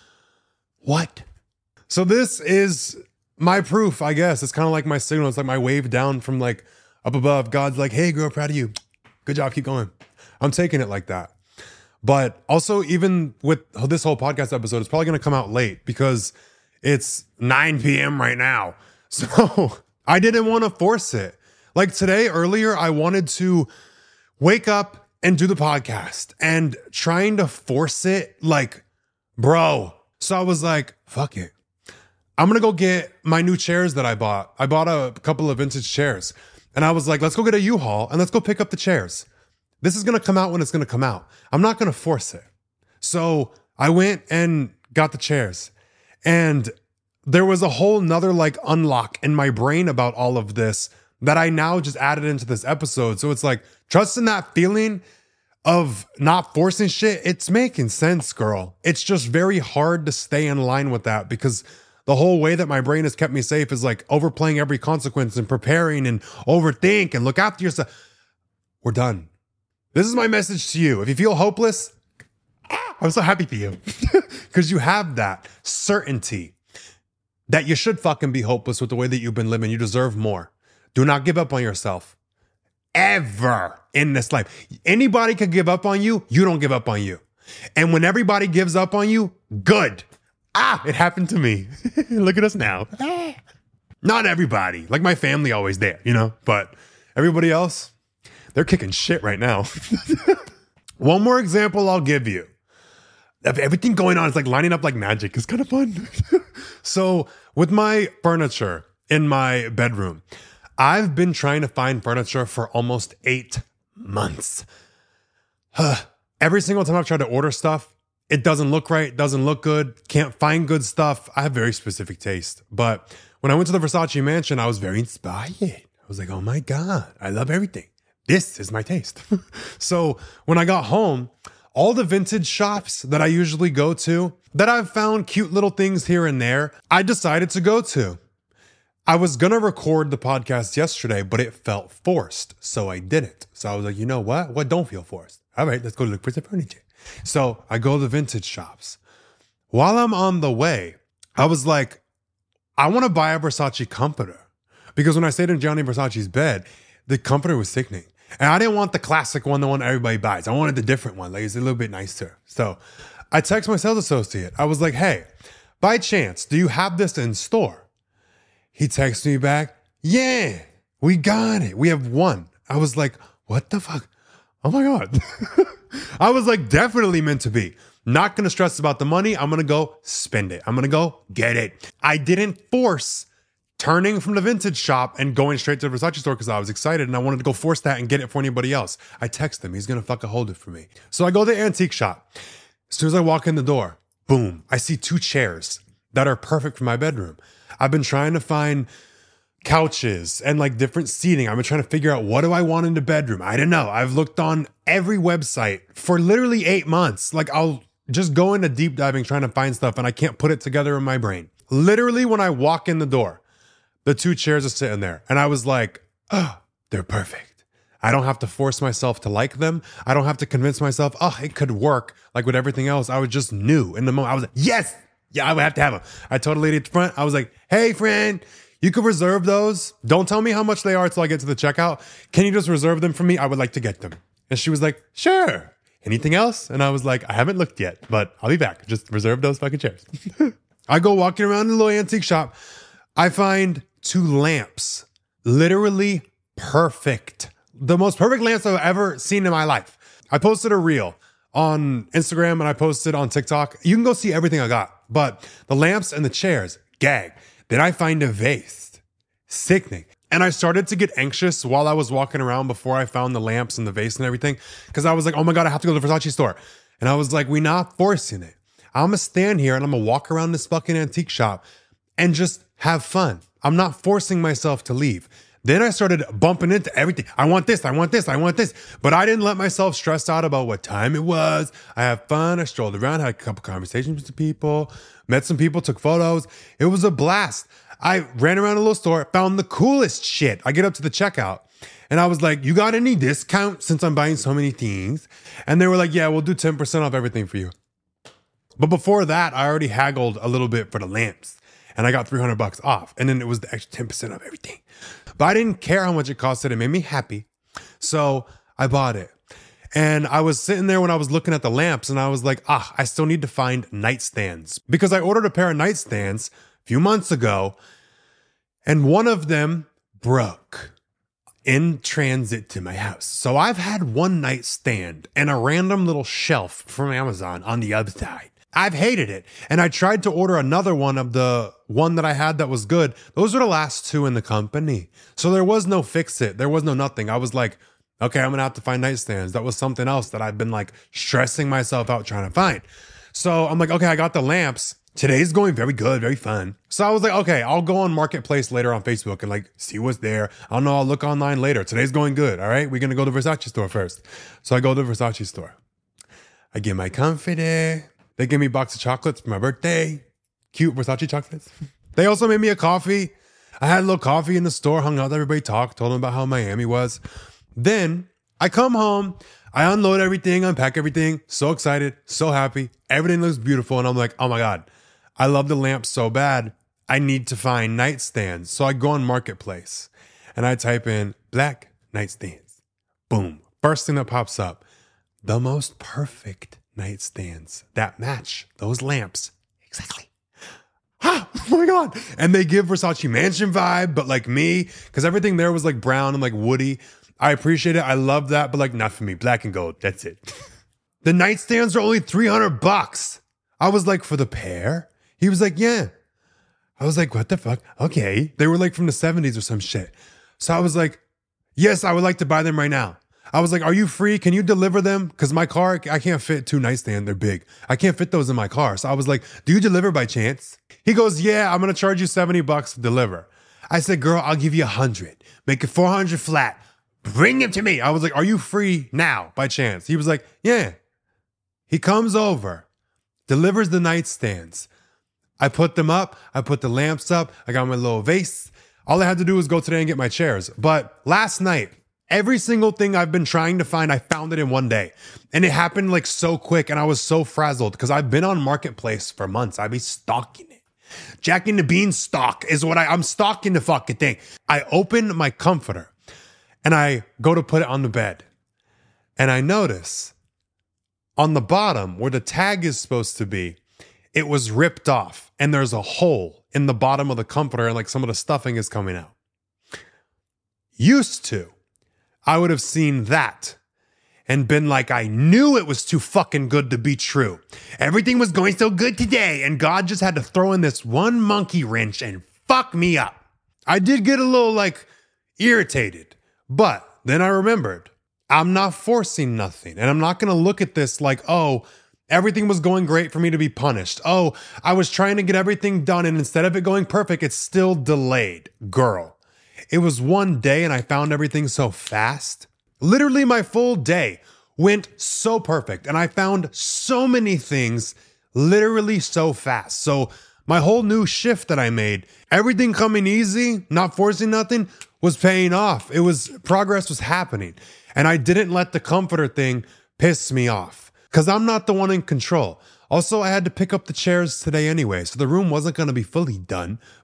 [SPEAKER 1] What? So this is my proof, I guess. It's kind of like my signal. It's like my wave down from like up above. God's like, hey, girl, proud of you. Good job. Keep going. I'm taking it like that. But also, even with this whole podcast episode, it's probably going to come out late because it's nine p.m. right now. So I didn't want to force it. Like today, earlier, I wanted to wake up and do the podcast and trying to force it, like, bro. So I was like, fuck it. I'm going to go get my new chairs that I bought. I bought a couple of vintage chairs and I was like, let's go get a U-Haul and let's go pick up the chairs. This is going to come out when it's going to come out. I'm not going to force it. So I went and got the chairs and there was a whole nother like unlock in my brain about all of this that I now just added into this episode. So it's like, trust in that feeling of not forcing shit. It's making sense, girl. It's just very hard to stay in line with that because the whole way that my brain has kept me safe is like overplaying every consequence and preparing and overthink and look after yourself. We're done. This is my message to you. If you feel hopeless, I'm so happy for you because you have that certainty that you should fucking be hopeless with the way that you've been living. You deserve more. Do not give up on yourself ever in this life. Anybody could give up on you. You don't give up on you. And when everybody gives up on you, good. Ah, it happened to me. Look at us now. Not everybody. Like my family always there, you know, but everybody else, they're kicking shit right now. One more example I'll give you. Everything going on is like lining up like magic. It's kind of fun. So with my furniture in my bedroom, I've been trying to find furniture for almost eight months. Every single time I've tried to order stuff, it doesn't look right, doesn't look good, can't find good stuff. I have very specific taste. But when I went to the Versace mansion, I was very inspired. I was like, oh my God, I love everything. This is my taste. So when I got home, all the vintage shops that I usually go to, that I've found cute little things here and there, I decided to go to. I was going to record the podcast yesterday, but it felt forced, so I didn't. So I was like, you know what? What don't feel forced? All right, let's go look for some furniture. So I go to the vintage shops. While I'm on the way, I was like, I want to buy a Versace comforter. Because when I stayed in Gianni Versace's bed, the comforter was sickening. And I didn't want the classic one, the one everybody buys. I wanted the different one. Like, it's a little bit nicer. So I text my sales associate. I was like, hey, by chance, do you have this in store? He texts me back, yeah, we got it. We have one. I was like, what the fuck? Oh my God. I was like, definitely meant to be. Not going to stress about the money. I'm going to go spend it. I'm going to go get it. I didn't force turning from the vintage shop and going straight to the Versace store because I was excited and I wanted to go force that and get it for anybody else. I text him. He's going to fucking hold it for me. So I go to the antique shop. As soon as I walk in the door, boom, I see two chairs that are perfect for my bedroom. I've been trying to find couches and like different seating. I've been trying to figure out what do I want in the bedroom. I don't know. I've looked on every website for literally eight months. Like I'll just go into deep diving trying to find stuff and I can't put it together in my brain. Literally when I walk in the door, the two chairs are sitting there. And I was like, oh, they're perfect. I don't have to force myself to like them. I don't have to convince myself, oh, it could work. Like with everything else, I was just new in the moment. I was like, yes, yeah, I would have to have them. I told a lady at the front, I was like, hey, friend, you could reserve those. Don't tell me how much they are until I get to the checkout. Can you just reserve them for me? I would like to get them. And she was like, sure. anything else? And I was like, I haven't looked yet, but I'll be back. Just reserve those fucking chairs. I go walking around the little antique shop. I find two lamps, literally perfect. The most perfect lamps I've ever seen in my life. I posted a reel on Instagram and I posted on TikTok. You can go see everything I got, but the lamps and the chairs, gag. Then I find a vase, sickening. And I started to get anxious while I was walking around before I found the lamps and the vase and everything. Cause I was like, oh my God, I have to go to the Versace store. And I was like, we're not forcing it. I'm gonna stand here and I'm gonna walk around this fucking antique shop and just have fun. I'm not forcing myself to leave. Then I started bumping into everything. I want this, I want this, I want this. But I didn't let myself stress out about what time it was. I had fun. I strolled around, had a couple conversations with the people, met some people, took photos. It was a blast. I ran around a little store, found the coolest shit. I get up to the checkout and I was like, you got any discount since I'm buying so many things? And they were like, yeah, we'll do ten percent off everything for you. But before that, I already haggled a little bit for the lamps and I got three hundred bucks off. And then it was the extra ten percent of everything. But I didn't care how much it costed. It made me happy. So I bought it. And I was sitting there when I was looking at the lamps and I was like, ah, I still need to find nightstands because I ordered a pair of nightstands a few months ago and one of them broke in transit to my house. So I've had one nightstand and a random little shelf from Amazon on the other side. I've hated it. And I tried to order another one of the one that I had that was good. Those were the last two in the company. So there was no fix it. There was no nothing. I was like, okay, I'm going to have to find nightstands. That was something else that I've been like stressing myself out trying to find. So I'm like, okay, I got the lamps. Today's going very good, very fun. So I was like, okay, I'll go on Marketplace later on Facebook and like see what's there. I don't know, I'll look online later. Today's going good. All right, we're going to go to the Versace store first. So I go to the Versace store. I get my comfy there. They give me a box of chocolates for my birthday. Cute Versace chocolates. They also made me a coffee. I had a little coffee in the store, hung out, everybody talked, told them about how Miami was. Then I come home, I unload everything, unpack everything. So excited, so happy. Everything looks beautiful. And I'm like, oh my God, I love the lamp so bad. I need to find nightstands. So I go on Marketplace and I type in black nightstands. Boom. First thing that pops up, the most perfect nightstands that match those lamps exactly. Ah, oh my God. And they give Versace mansion vibe, but like me, because everything there was like brown and like woody. I appreciate it. I love that, but like not for me. Black and gold. That's it. The nightstands are only three hundred bucks. I was like, for the pair? He was like, yeah. I was like, what the fuck? Okay. They were like from the seventies or some shit. So I was like, yes, I would like to buy them right now. I was like, are you free? Can you deliver them? Because my car, I can't fit two nightstands. They're big. I can't fit those in my car. So I was like, do you deliver by chance? He goes, yeah, I'm going to charge you seventy bucks to deliver. I said, girl, I'll give you one hundred. Make it four hundred flat. Bring them to me. I was like, are you free now by chance? He was like, yeah. He comes over, delivers the nightstands. I put them up. I put the lamps up. I got my little vase. All I had to do was go today and get my chairs. But last night, every single thing I've been trying to find, I found it in one day. And it happened like so quick. And I was so frazzled because I've been on Marketplace for months. I've been stalking it. Jack and the Beanstalk is what I, I'm stalking the fucking thing. I open my comforter and I go to put it on the bed. And I notice on the bottom where the tag is supposed to be, it was ripped off. And there's a hole in the bottom of the comforter and like some of the stuffing is coming out. Used to, I would have seen that and been like, I knew it was too fucking good to be true. Everything was going so good today, and God just had to throw in this one monkey wrench and fuck me up. I did get a little like irritated, but then I remembered I'm not forcing nothing, and I'm not going to look at this like, oh, everything was going great for me to be punished. Oh, I was trying to get everything done, and instead of it going perfect, it's still delayed. Girl. It was one day and I found everything so fast. Literally my full day went so perfect and I found so many things literally so fast. So my whole new shift that I made, everything coming easy, not forcing nothing, was paying off. It was, progress was happening. And I didn't let the comforter thing piss me off because I'm not the one in control. Also, I had to pick up the chairs today anyway, so the room wasn't going to be fully done,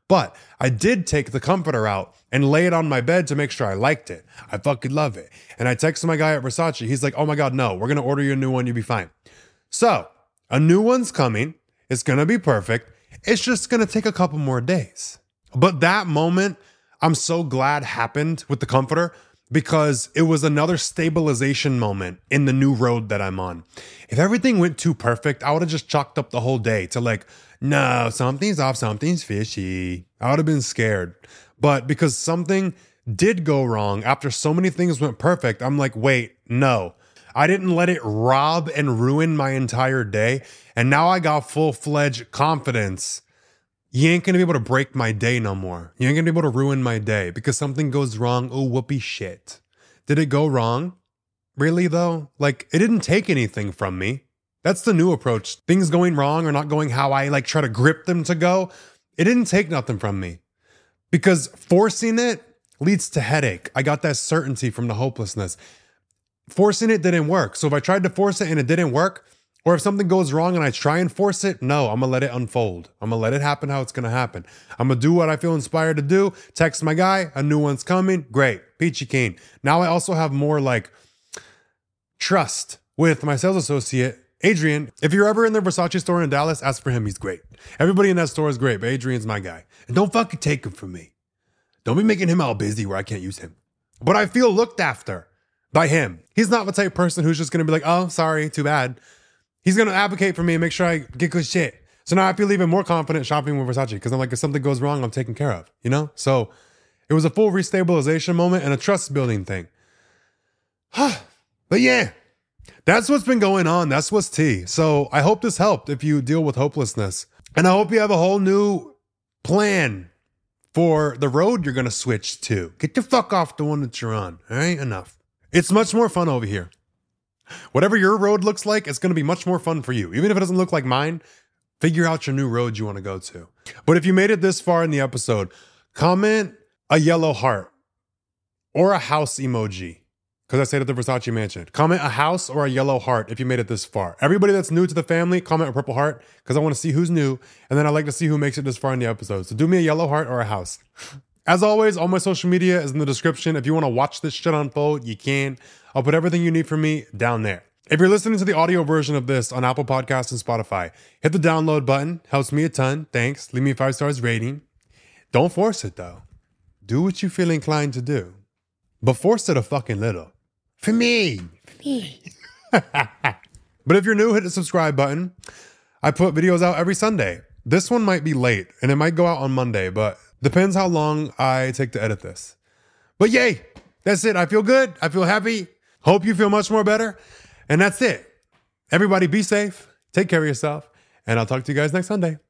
[SPEAKER 1] But I did take the comforter out and lay it on my bed to make sure I liked it. I fucking love it. And I texted my guy at Versace. He's like, oh my God, no, we're going to order you a new one. You'll be fine. So a new one's coming. It's going to be perfect. It's just going to take a couple more days. But that moment, I'm so glad happened with the comforter because it was another stabilization moment in the new road that I'm on. If everything went too perfect, I would have just chalked up the whole day to like, no, something's off, something's fishy. I would have been scared. But because something did go wrong after so many things went perfect, I'm like, wait, no. I didn't let it rob and ruin my entire day. And now I got full-fledged confidence. You ain't gonna be able to break my day no more. You ain't gonna be able to ruin my day because something goes wrong. Oh, whoopee shit. Did it go wrong? Really though? Like, it didn't take anything from me. That's the new approach. Things going wrong or not going how I like try to grip them to go. It didn't take nothing from me because forcing it leads to headache. I got that certainty from the hopelessness. Forcing it didn't work. So if I tried to force it and it didn't work, or if something goes wrong and I try and force it, no, I'm going to let it unfold. I'm going to let it happen how it's going to happen. I'm going to do what I feel inspired to do. Text my guy, a new one's coming. Great. Peachy keen. Now I also have more like trust with my sales associate, Adrian. If you're ever in the Versace store in Dallas, ask for him. He's great. Everybody in that store is great, but Adrian's my guy. And don't fucking take him from me. Don't be making him all busy where I can't use him. But I feel looked after by him. He's not the type of person who's just going to be like, oh, sorry, too bad. He's going to advocate for me and make sure I get good shit. So now I feel even more confident shopping with Versace because I'm like, if something goes wrong, I'm taken care of, you know? So it was a full restabilization moment and a trust building thing. But yeah, that's what's been going on. That's what's tea. So I hope this helped if you deal with hopelessness. And I hope you have a whole new plan for the road you're going to switch to. Get the fuck off the one that you're on. All right, enough. It's much more fun over here. Whatever your road looks like, it's going to be much more fun for you. Even if it doesn't look like mine, figure out your new road you want to go to. But if you made it this far in the episode, comment a yellow heart or a house emoji. Because I stayed at the Versace mansion. Comment a house or a yellow heart if you made it this far. Everybody that's new to the family, comment a purple heart because I want to see who's new. And then I like to see who makes it this far in the episode. So do me a yellow heart or a house. As always, all my social media is in the description. If you want to watch this shit unfold, you can. I'll put everything you need from me down there. If you're listening to the audio version of this on Apple Podcasts and Spotify, hit the download button. Helps me a ton. Thanks. Leave me a five stars rating. Don't force it though. Do what you feel inclined to do. But force it a fucking little. For me. For me. But if you're new, hit the subscribe button. I put videos out every Sunday. This one might be late and it might go out on Monday, but depends how long I take to edit this. But yay, that's it. I feel good. I feel happy. Hope you feel much more better. And that's it. Everybody be safe. Take care of yourself. And I'll talk to you guys next Sunday.